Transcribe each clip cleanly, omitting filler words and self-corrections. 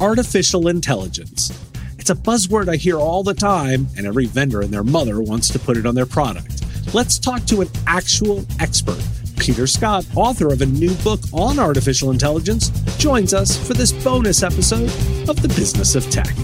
artificial intelligence. It's a buzzword I hear all the time, and every vendor and their mother wants to put it on their product. Let's talk to an actual expert. Peter Scott, author of a new book on artificial intelligence, joins us for this bonus episode of The Business of Tech.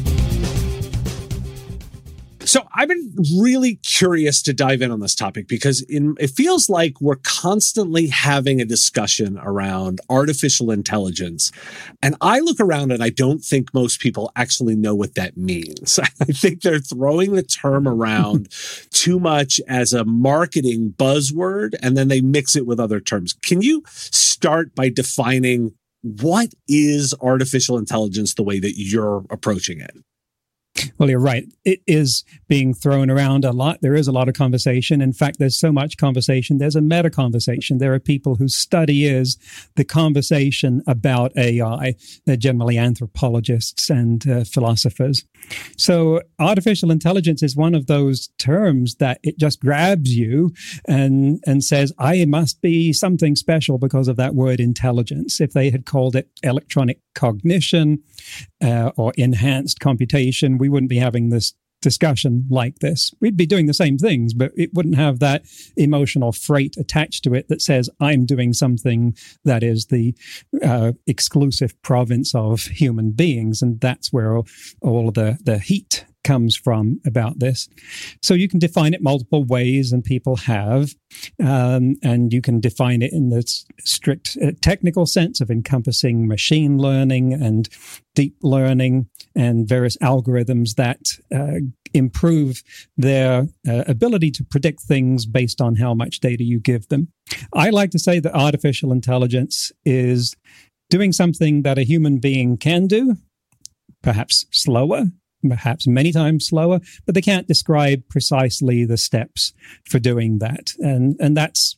So I've been really curious to dive in on this topic because it feels like we're constantly having a discussion around artificial intelligence. And I look around and I don't think most people actually know what that means. I think they're throwing the term around too much as a marketing buzzword, and then they mix it with other terms. Can you start by defining what is artificial intelligence the way that you're approaching it? Well, you're right. It is being thrown around a lot. There is a lot of conversation. In fact, there's so much conversation. There's a meta conversation. There are people whose study is the conversation about AI. They're generally anthropologists and philosophers. So artificial intelligence is one of those terms that it just grabs you and says, I must be something special because of that word intelligence. If they had called it electronic cognition or enhanced computation, we wouldn't be having this discussion like this. We'd be doing the same things, but it wouldn't have that emotional freight attached to it that says, I'm doing something that is the exclusive province of human beings. And that's where all of the heat comes from about this. So you can define it multiple ways, and people have, and you can define it in the strict technical sense of encompassing machine learning and deep learning and various algorithms that improve their ability to predict things based on how much data you give them. I like to say that artificial intelligence is doing something that a human being can do, perhaps slower, perhaps many times slower, but they can't describe precisely the steps for doing that. And that's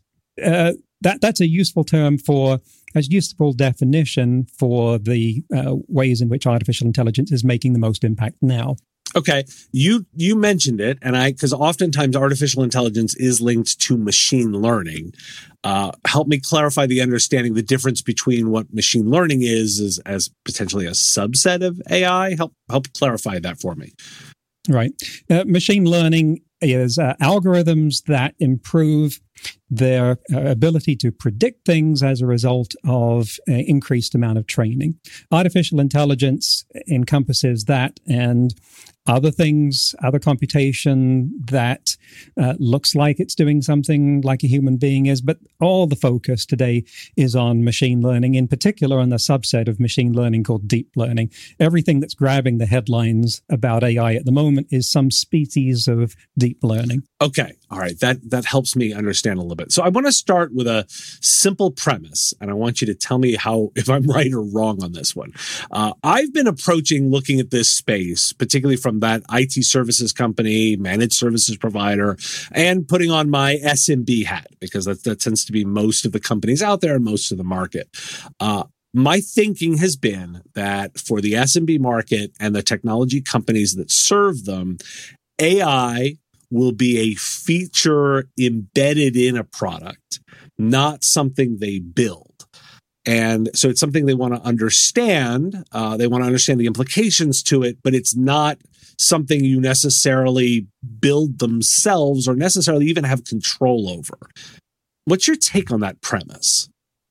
a useful term as useful definition for the ways in which artificial intelligence is making the most impact now. Okay. You mentioned it, and because oftentimes artificial intelligence is linked to machine learning. Help me clarify the difference between what machine learning is as potentially a subset of AI. Help clarify that for me. Right. Machine learning is algorithms that improve their ability to predict things as a result of an increased amount of training. Artificial intelligence encompasses that and other things, other computation that looks like it's doing something like a human being is, but all the focus today is on machine learning, in particular on the subset of machine learning called deep learning. Everything that's grabbing the headlines about AI at the moment is some species of deep learning. Okay. All right. That helps me understand a little bit. So I want to start with a simple premise, and I want you to tell me if I'm right or wrong on this one. I've been looking at this space, particularly from that IT services company, managed services provider, and putting on my SMB hat, because that tends to be most of the companies out there and most of the market. My thinking has been that for the SMB market and the technology companies that serve them, AI will be a feature embedded in a product, not something they build. And so it's something they want to understand. They want to understand the implications to it, but it's not something you necessarily build themselves or necessarily even have control over. What's your take on that premise?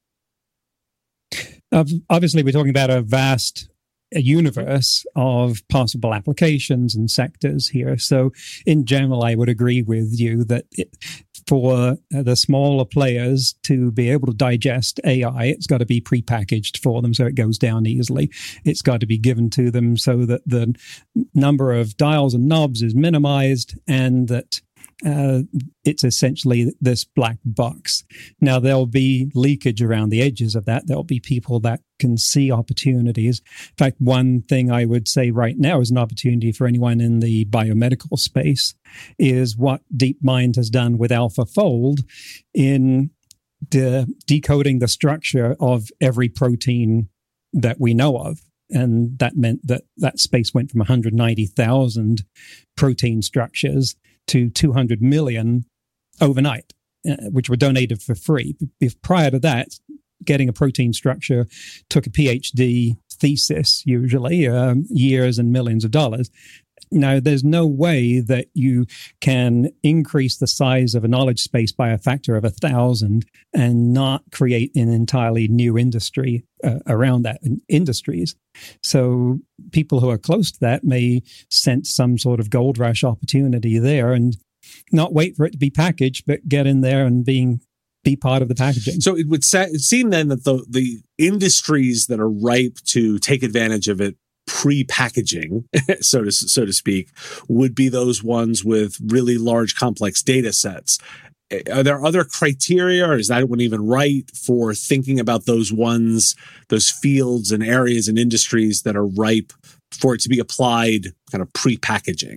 Obviously, we're talking about a vast universe of possible applications and sectors here. So in general, I would agree with you that for the smaller players to be able to digest AI, it's got to be prepackaged for them so it goes down easily. It's got to be given to them so that the number of dials and knobs is minimized and that it's essentially this black box. Now, there'll be leakage around the edges of that. There'll be people that can see opportunities. In fact, one thing I would say right now is an opportunity for anyone in the biomedical space is what DeepMind has done with AlphaFold in decoding the structure of every protein that we know of. And that meant that space went from 190,000 protein structures to 200 million overnight, which were donated for free. If prior to that, getting a protein structure took a PhD thesis, usually years and millions of dollars. Now, there's no way that you can increase the size of a knowledge space by a factor of 1,000 and not create an entirely new industry around that, industries. So people who are close to that may sense some sort of gold rush opportunity there and not wait for it to be packaged, but get in there and be part of the packaging. So it would seem then that the industries that are ripe to take advantage of it pre-packaging, so to speak, would be those ones with really large, complex data sets. Are there other criteria, or is that one even right for thinking about those ones, those fields and areas and industries that are ripe for it to be applied kind of pre-packaging?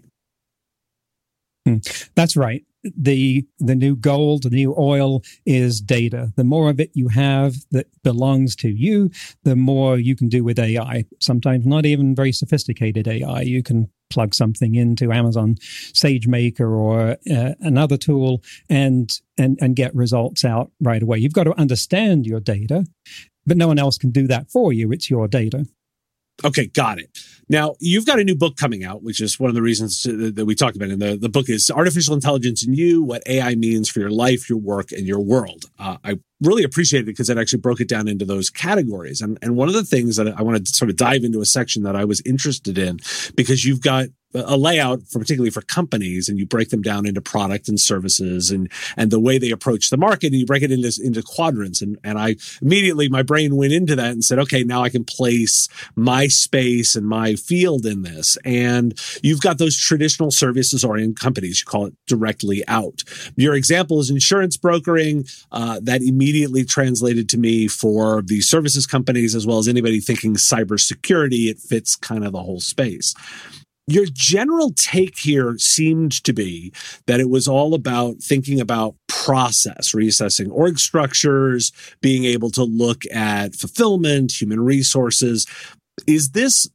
That's right. The new gold, the new oil is data. The more of it you have that belongs to you, the more you can do with AI. Sometimes not even very sophisticated AI. You can plug something into Amazon SageMaker or another tool and get results out right away. You've got to understand your data, but no one else can do that for you. It's your data. Okay, got it. Now, you've got a new book coming out, which is one of the reasons that we talked about. And the book is Artificial Intelligence and You, What AI Means for Your Life, Your Work, and Your World. I really appreciate it because it actually broke it down into those categories. And one of the things that I wanted to sort of dive into a section that I was interested in, because you've got a layout particularly for companies, and you break them down into product and services and the way they approach the market, and you break it into quadrants. And I immediately, my brain went into that and said, okay, now I can place my space and my field in this. And you've got those traditional services oriented companies. You call it directly out. Your example is insurance brokering. That immediately translated to me for the services companies, as well as anybody thinking cybersecurity. It fits kind of the whole space. Your general take here seemed to be that it was all about thinking about process, reassessing org structures, being able to look at fulfillment, human resources. Is this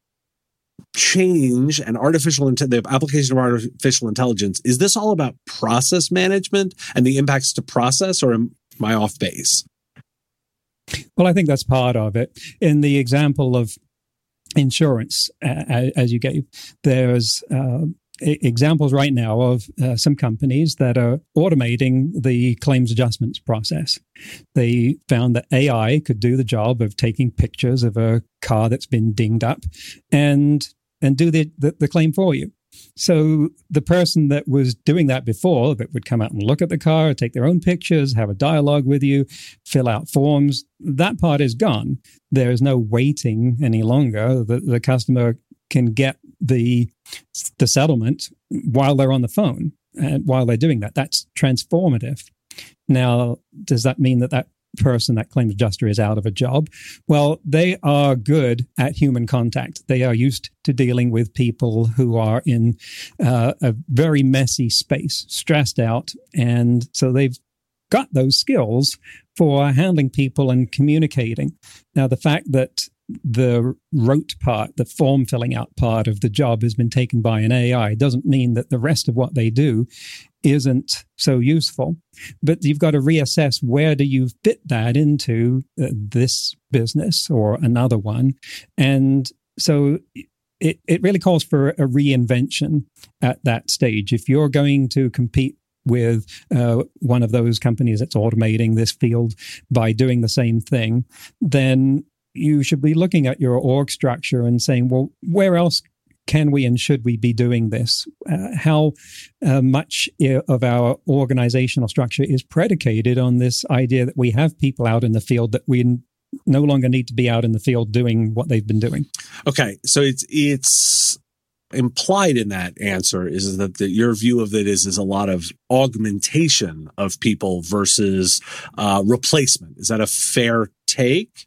change and the application of artificial intelligence, is this all about process management and the impacts to process, or am I off base? Well, I think that's part of it. In the example of insurance, as you gave, there's examples right now of some companies that are automating the claims adjustments process. They found that AI could do the job of taking pictures of a car that's been dinged up and do the claim for you. So the person that was doing that before, that would come out and look at the car, take their own pictures, have a dialogue with you, fill out forms, that part is gone. There is no waiting any longer. The customer can get the settlement while they're on the phone and while they're doing that. That's transformative. Now, does that mean that person, that claims adjuster, is out of a job? Well, they are good at human contact. They are used to dealing with people who are in a very messy space, stressed out. And so they've got those skills for handling people and communicating. Now, the fact that the rote part, the form filling out part of the job has been taken by an AI doesn't mean that the rest of what they do isn't so useful. But you've got to reassess, where do you fit that into this business or another one? And so it really calls for a reinvention at that stage. If you're going to compete with one of those companies that's automating this field by doing the same thing, then you should be looking at your org structure and saying, well, where else can we and should we be doing this? How much of our organizational structure is predicated on this idea that we have people out in the field that we no longer need to be out in the field doing what they've been doing? Okay, so it's implied in that answer is that your view of it is a lot of augmentation of people versus replacement. Is that a fair take?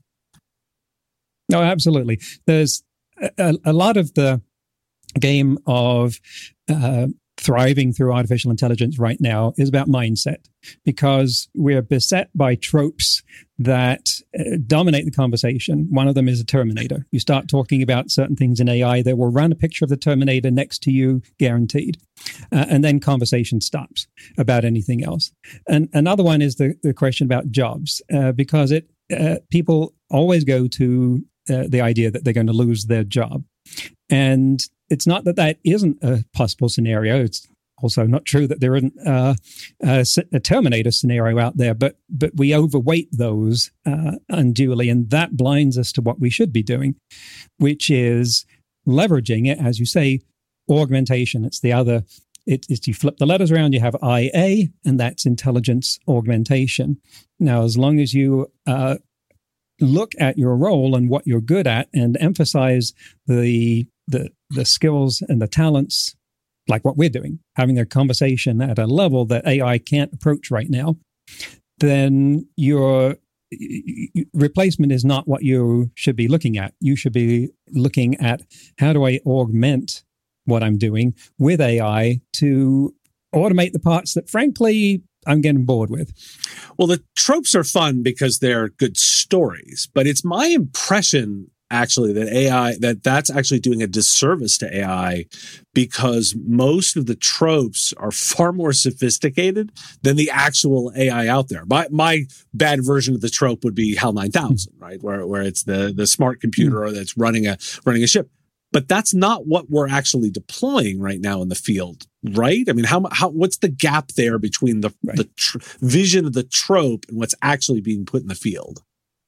No, absolutely. There's a lot of the game of thriving through artificial intelligence right now is about mindset, because we're beset by tropes that dominate the conversation. One of them is a Terminator. You start talking about certain things in AI, they will run a picture of the Terminator next to you, guaranteed. And then conversation stops about anything else. And another one is the question about jobs, because people always go to the idea that they're going to lose their job. And it's not that that isn't a possible scenario. It's also not true that there isn't a Terminator scenario out there, but we overweight those unduly, and that blinds us to what we should be doing, which is leveraging it, as you say, augmentation. It's the other. It's you flip the letters around, you have IA, and that's intelligence augmentation. Now, as long as you look at your role and what you're good at, and emphasize the skills and the talents, like what we're doing, having a conversation at a level that AI can't approach right now, then your replacement is not what you should be looking at. You should be looking at, how do I augment what I'm doing with AI to automate the parts that, frankly, I'm getting bored with. Well, the tropes are fun because they're good stories, but it's my impression actually that that's actually doing a disservice to AI, because most of the tropes are far more sophisticated than the actual AI out there. My bad version of the trope would be HAL 9000, right? Where it's the smart computer that's running a ship. But that's not what we're actually deploying right now in the field, right? I mean, what's the gap there between the vision of the trope and what's actually being put in the field?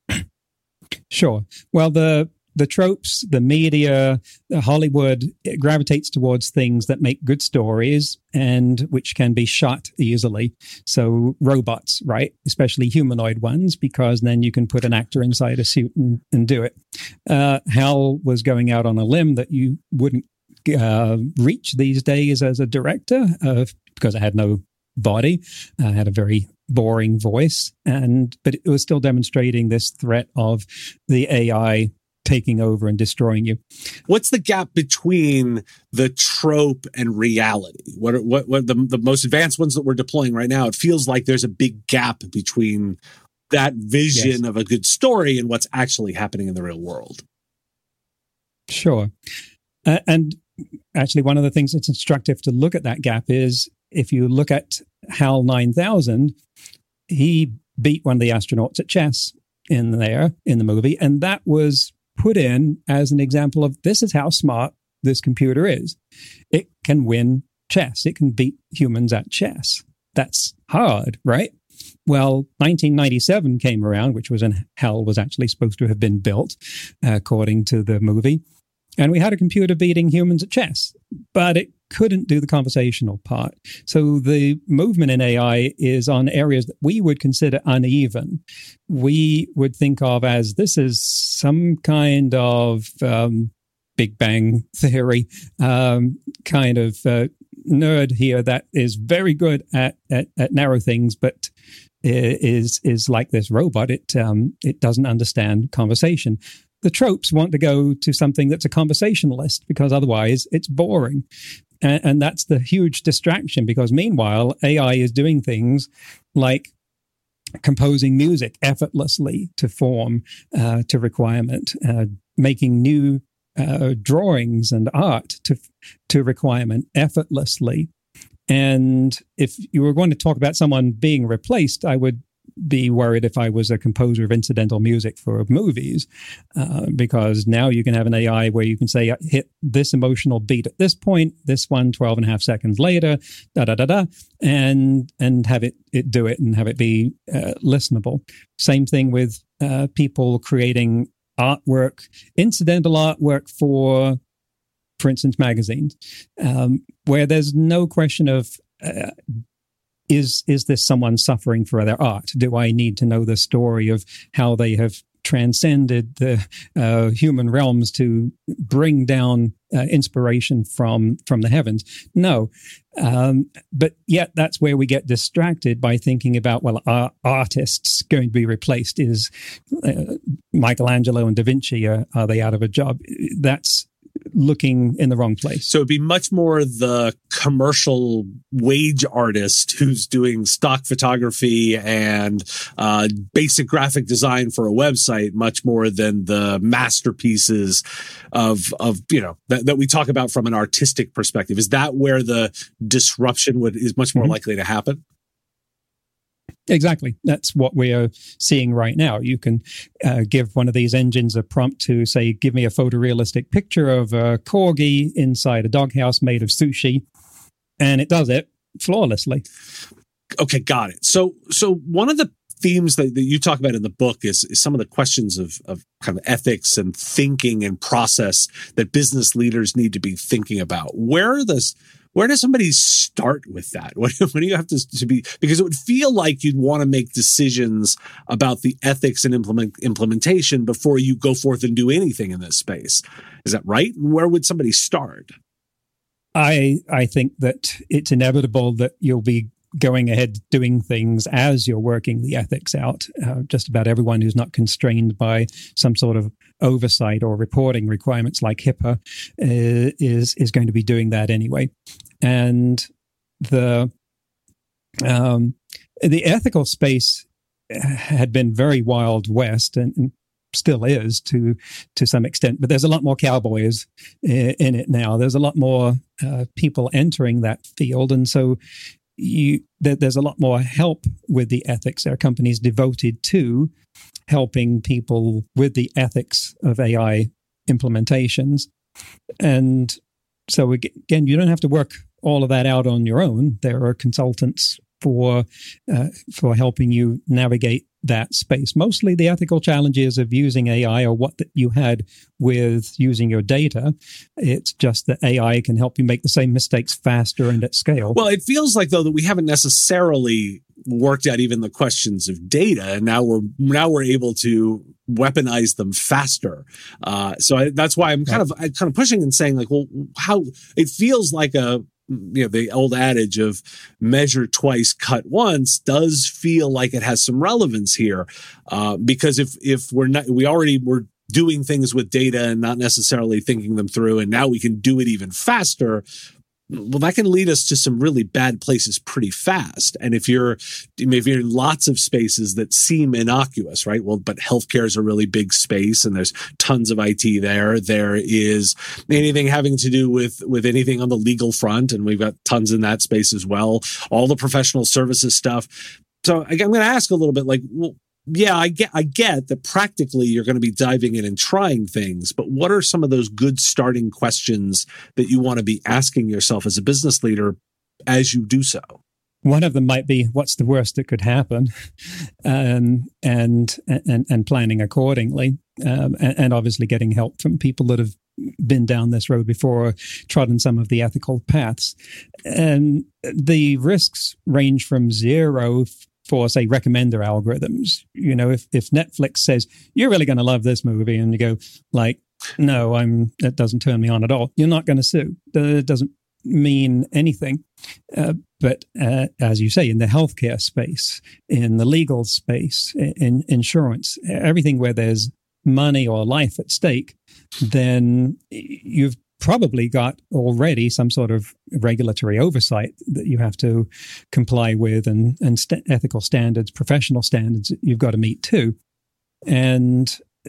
Sure. Well, the tropes, the media, Hollywood, it gravitates towards things that make good stories and which can be shot easily. So robots, right? Especially humanoid ones, because then you can put an actor inside a suit and do it. HAL was going out on a limb that you wouldn't reach these days as a director because it had no body, had a very boring voice, but it was still demonstrating this threat of the AI taking over and destroying you. What's the gap between the trope and reality? What the most advanced ones that we're deploying right now? It feels like there's a big gap between that vision of a good story and what's actually happening in the real world. Sure. And actually, one of the things that's instructive to look at that gap is, if you look at HAL 9000, he beat one of the astronauts at chess in the movie, and that was put in as an example of, this is how smart this computer is. It can win chess. It can beat humans at chess. That's hard, right? Well, 1997 came around, which was when HAL was actually supposed to have been built, according to the movie. And we had a computer beating humans at chess, but it couldn't do the conversational part. So the movement in AI is on areas that we would consider uneven. We would think of as, this is some kind of Big Bang theory kind of nerd here that is very good at narrow things, but is like this robot. It doesn't understand conversation. The tropes want to go to something that's a conversationalist, because otherwise it's boring. And that's the huge distraction, because meanwhile, AI is doing things like composing music effortlessly to form, to requirement, making new drawings and art to requirement effortlessly. And if you were going to talk about someone being replaced, I would be worried if I was a composer of incidental music for movies, because now you can have an AI where you can say, hit this emotional beat at this point, this one 12 and a half seconds later, and have it do it and have it be listenable. Same thing with people creating artwork, incidental artwork for instance, magazines, where there's no question of is this someone suffering for their art? Do I need to know the story of how they have transcended the human realms to bring down inspiration from the heavens? No. But yet that's where we get distracted by thinking about, well, are artists going to be replaced? Is Michelangelo and Da Vinci, are they out of a job? That's looking in the wrong place. So it'd be much more the commercial wage artist who's doing stock photography and basic graphic design for a website, much more than the masterpieces of that we talk about from an artistic perspective. Is that where the disruption is much more likely to happen? Exactly. That's what we are seeing right now. You can give one of these engines a prompt to say, give me a photorealistic picture of a corgi inside a doghouse made of sushi, and it does it flawlessly. Okay, got it. So one of the themes that you talk about in the book is some of the questions of kind of ethics and thinking and process that business leaders need to be thinking about. Where does somebody start with that? When do you have to be, because it would feel like you'd want to make decisions about the ethics and implementation before you go forth and do anything in this space. Is that right? Where would somebody start? I think that it's inevitable that you'll be going ahead doing things as you're working the ethics out. Just about everyone who's not constrained by some sort of oversight or reporting requirements like HIPAA is going to be doing that anyway. And the ethical space had been very Wild West and still is to some extent, but there's a lot more cowboys in it now. There's a lot more people entering that field, and so there's a lot more help with the ethics. There are companies devoted to helping people with the ethics of AI implementations. And so again, you don't have to work all of that out on your own. There are consultants for helping you navigate that space. Mostly the ethical challenges of using AI are what you had with using your data. It's just that AI can help you make the same mistakes faster and at scale. Well, it feels like, though, that we haven't necessarily worked out even the questions of data, and now we're able to weaponize them faster. That's why I'm kind of pushing and saying, like, well, how it feels like the old adage of measure twice, cut once does feel like it has some relevance here. Because if we already were doing things with data and not necessarily thinking them through, and now we can do it even faster, well, that can lead us to some really bad places pretty fast. And if you're in lots of spaces that seem innocuous, right? Well, but healthcare is a really big space, and there's tons of IT there. There is anything having to do with anything on the legal front, and we've got tons in that space as well. All the professional services stuff. So I'm going to ask a little bit, like, well, yeah, I get that practically you're going to be diving in and trying things, but what are some of those good starting questions that you want to be asking yourself as a business leader as you do so? One of them might be, what's the worst that could happen? And planning accordingly. And obviously getting help from people that have been down this road before or trodden some of the ethical paths. And the risks range from zero for, say, recommender algorithms. You know, if Netflix says, you're really going to love this movie, and you go, like, no, that doesn't turn me on at all, you're not going to sue. That doesn't mean anything. But as you say, in the healthcare space, in the legal space, in insurance, everything where there's money or life at stake, then you've probably got already some sort of regulatory oversight that you have to comply with, and ethical standards, professional standards that you've got to meet too. And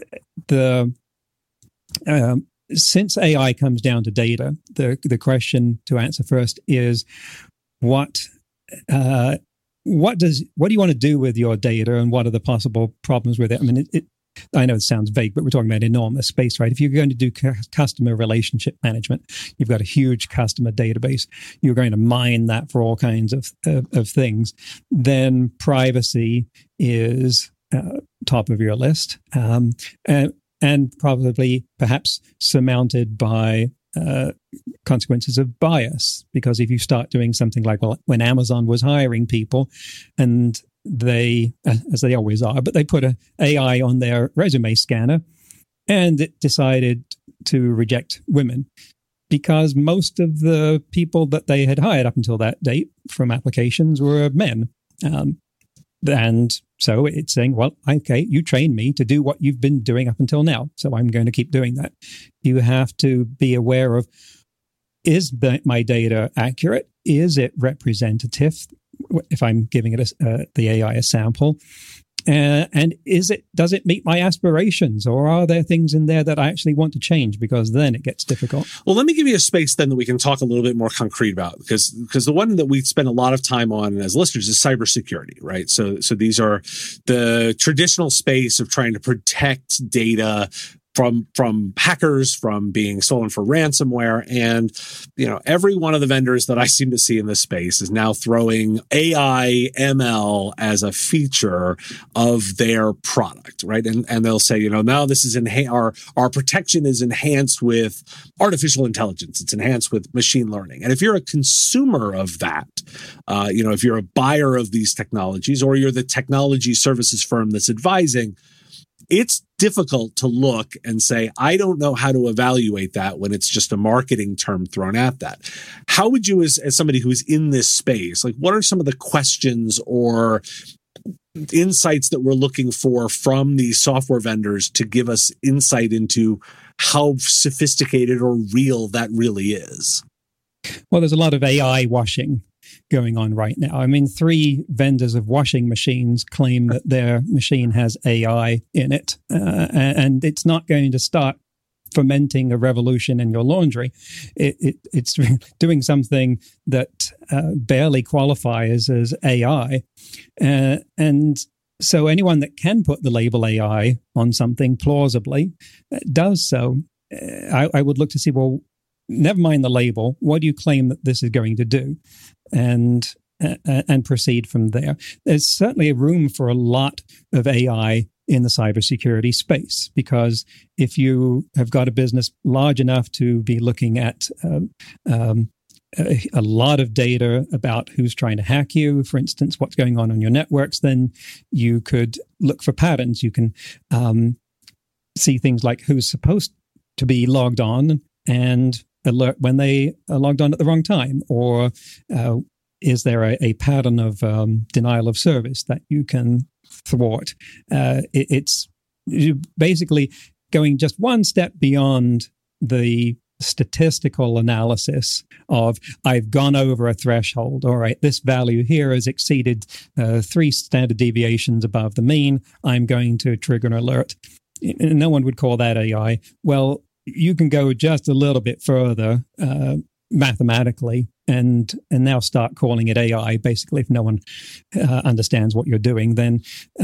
since AI comes down to data, the question to answer first is what do you want to do with your data, and what are the possible problems with it? I mean, I know it sounds vague, but we're talking about enormous space, right? If you're going to do customer relationship management, you've got a huge customer database. You're going to mine that for all kinds of things. Then privacy is top of your list, and probably perhaps surmounted by consequences of bias. Because if you start doing something like, well, when Amazon was hiring people, and they, as they always are, but they put an AI on their resume scanner, and it decided to reject women because most of the people that they had hired up until that date from applications were men. And so it's saying, well, okay, you trained me to do what you've been doing up until now, so I'm going to keep doing that. You have to be aware of, is my data accurate? Is it representative? If I'm giving it the AI a sample, And does it meet my aspirations, or are there things in there that I actually want to change? Because then it gets difficult. Well, let me give you a space then that we can talk a little bit more concrete about, because the one that we spend a lot of time on as listeners is cybersecurity, right? So these are the traditional space of trying to protect data from hackers, from being stolen for ransomware. And, every one of the vendors that I seem to see in this space is now throwing AI, ML as a feature of their product, right? And they'll say, now this is our protection is enhanced with artificial intelligence. It's enhanced with machine learning. And if you're a consumer of that, if you're a buyer of these technologies, or you're the technology services firm that's advising, it's difficult to look and say, I don't know how to evaluate that when it's just a marketing term thrown at that. How would you, as somebody who's in this space, what are some of the questions or insights that we're looking for from these software vendors to give us insight into how sophisticated or real that really is? Well, there's a lot of AI washing going on right now. I mean, 3 vendors of washing machines claim that their machine has AI in it, and it's not going to start fomenting a revolution in your laundry. It's doing something that barely qualifies as AI, and so anyone that can put the label AI on something plausibly does so. I would look to see, well, never mind the label, what do you claim that this is going to do? And proceed from there. There's certainly a room for a lot of AI in the cybersecurity space, because if you have got a business large enough to be looking at a lot of data about who's trying to hack you, for instance, what's going on your networks, then you could look for patterns. You can see things like who's supposed to be logged on and alert when they are logged on at the wrong time, or is there a pattern of denial of service that you can thwart? It's basically going just one step beyond the statistical analysis of, I've gone over a threshold. All right, this value here has exceeded 3 standard deviations above the mean. I'm going to trigger an alert. No one would call that AI. Well, you can go just a little bit further mathematically and now start calling it AI. Basically, if no one understands what you're doing, then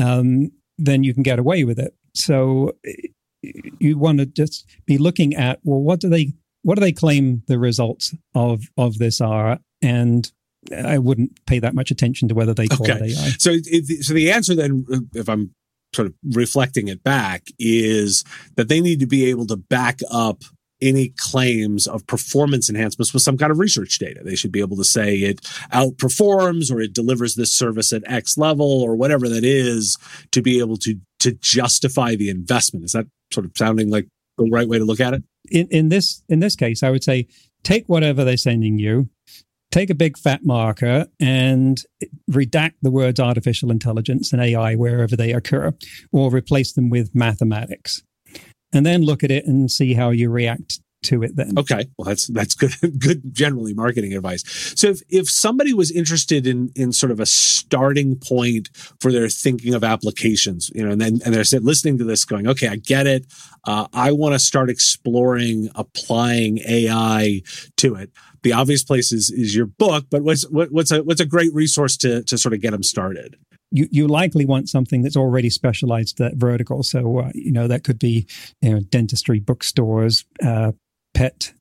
you can get away with it. So you want to just be looking at, well, what do they claim the results of this are? And I wouldn't pay that much attention to whether they call it AI. So the answer then, if I'm sort of reflecting it back, is that they need to be able to back up any claims of performance enhancements with some kind of research data. They should be able to say it outperforms, or it delivers this service at X level, or whatever that is, to be able to justify the investment. Is that sort of sounding like the right way to look at it? In this case, I would say take whatever they're sending you, take a big fat marker and redact the words artificial intelligence and AI wherever they occur, or replace them with mathematics. And then look at it and see how you react to it then. Okay. Well, that's good generally marketing advice. So if somebody was interested in sort of a starting point for their thinking of applications, and they're listening to this going, okay, I get it. I want to start exploring applying AI to it. The obvious place is your book, but what's a great resource to sort of get them started? You likely want something that's already specialized to that vertical. So, that could be, dentistry bookstores, pet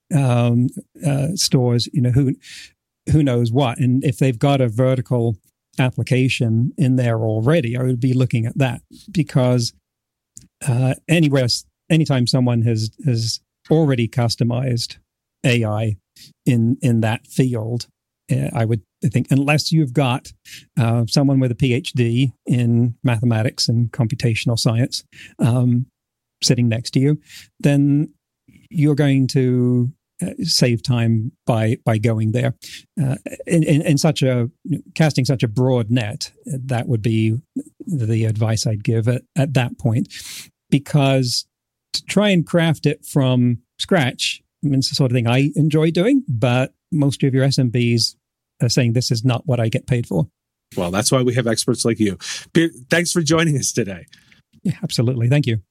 stores, who knows what. And if they've got a vertical application in there already, I would be looking at that, because anytime someone has already customized AI in that field, I would think, unless you've got someone with a PhD in mathematics and computational science sitting next to you, then you're going to save time by going there. In casting such a broad net, that would be the advice I'd give at that point, because to try and craft it from scratch, it's the sort of thing I enjoy doing, but most of your SMBs are saying this is not what I get paid for. Well, that's why we have experts like you. Thanks for joining us today. Yeah, absolutely. Thank you.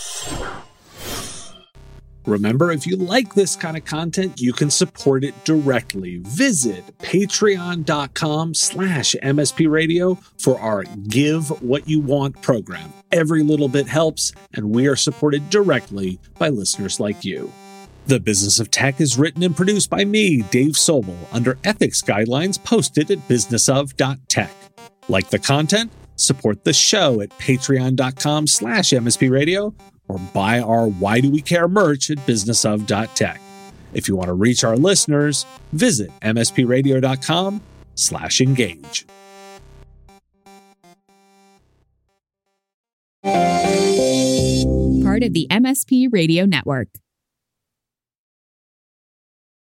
Remember, if you like this kind of content, you can support it directly. Visit patreon.com/MSP Radio for our Give What You Want program. Every little bit helps, and we are supported directly by listeners like you. The Business of Tech is written and produced by me, Dave Sobel, under ethics guidelines posted at businessof.tech. Like the content? Support the show at patreon.com/MSP Radio or buy our Why Do We Care merch at businessof.tech. If you want to reach our listeners, visit mspradio.com/engage. Part of the MSP Radio Network.